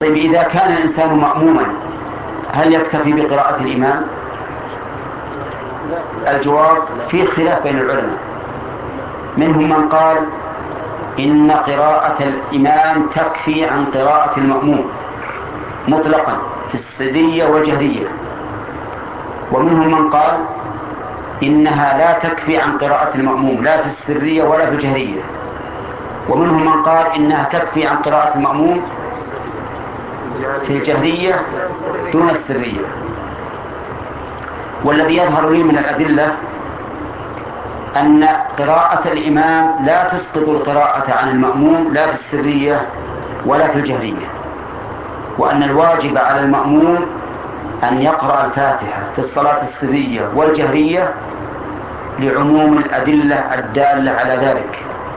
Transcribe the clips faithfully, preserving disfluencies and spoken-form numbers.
طيب إذا كان الإنسان مأموما هل يكتفي بقراءة الإمام؟ الجواب فيه خلاف بين العلماء، منهم من قال إن قراءة الإمام تكفي عن قراءة المأموم مطلقا في السرية والجهرية، ومنهم من قال إنها لا تكفي عن قراءة المأموم لا في السرية ولا في الجهرية، ومنهم من قال إنها تكفي عن قراءة المأموم في الجهرية دون السرية. والذي يظهر لي من الأدلة أن قراءة الإمام لا تسقط القراءة عن المأموم لا في السرية ولا في الجهرية، وأن الواجب على المأموم أن يقرأ الفاتحة في الصلاة السرية والجهرية لعموم الأدلة الدالة على ذلك.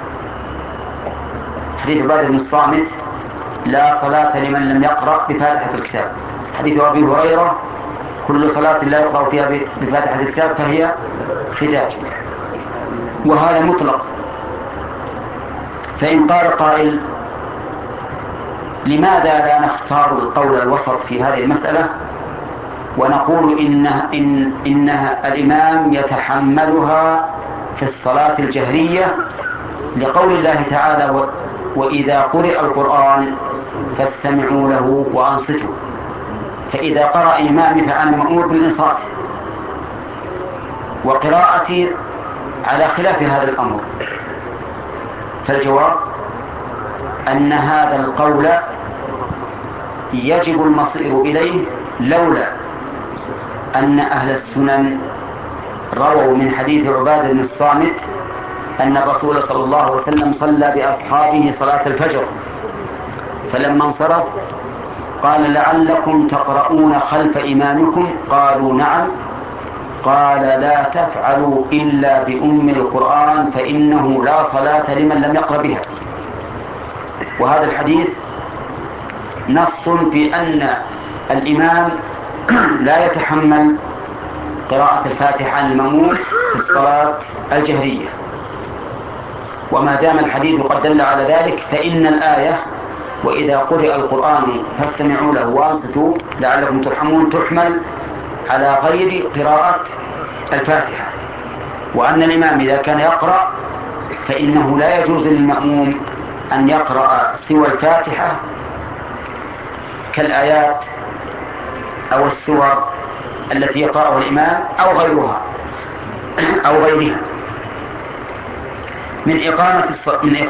حديث عبادة بن الصامت لا صلاة لمن لم يقرأ بفاتحة الكتاب. حديث أبي هريرة كل صلاة لا يقرأ فيها بفاتحة الكتاب فهي خداج، وهذا مطلق. فإن قال قائل لماذا لا نختار القول الوسط في هذه المسألة ونقول إنها إن إنها الإمام يتحملها في الصلاة الجهرية لقول الله تعالى وإذا قرئ القرآن فاستمعوا له وأنصتوا، فإذا قرأ إمامي فأنا مأمور بالإنصات وقراءتي على خلاف هذا الأمر. فالجواب أن هذا القول يجب المصير إليه لولا أن أهل السنن رووا من حديث عبادة بن الصامت أن الرسول صلى الله عليه وسلم صلى بأصحابه صلاة الفجر، فلما انصرف قال لعلكم تقرؤون خلف إمامكم؟ قالوا نعم. قال لا تفعلوا إلا بأم القرآن فإنه لا صلاة لمن لم يقرأ بها. وهذا الحديث نص في أن الإمام لا يتحمل قراءة الفاتحة عن المأموم في الصلاة الجهرية، وما دام الحديث قد دل على ذلك فإن الآية وإذا قرئ القرآن فاستمعوا له وانصتوا لعلكم ترحمون تحمل على غير قراءة الفاتحة، وأن الإمام إذا كان يقرأ فإنه لا يجوز للمأموم أن يقرأ سوى الفاتحة كالآيات أو السور التي يقرأها الإمام أو غيرها أو غيرها من إقامة من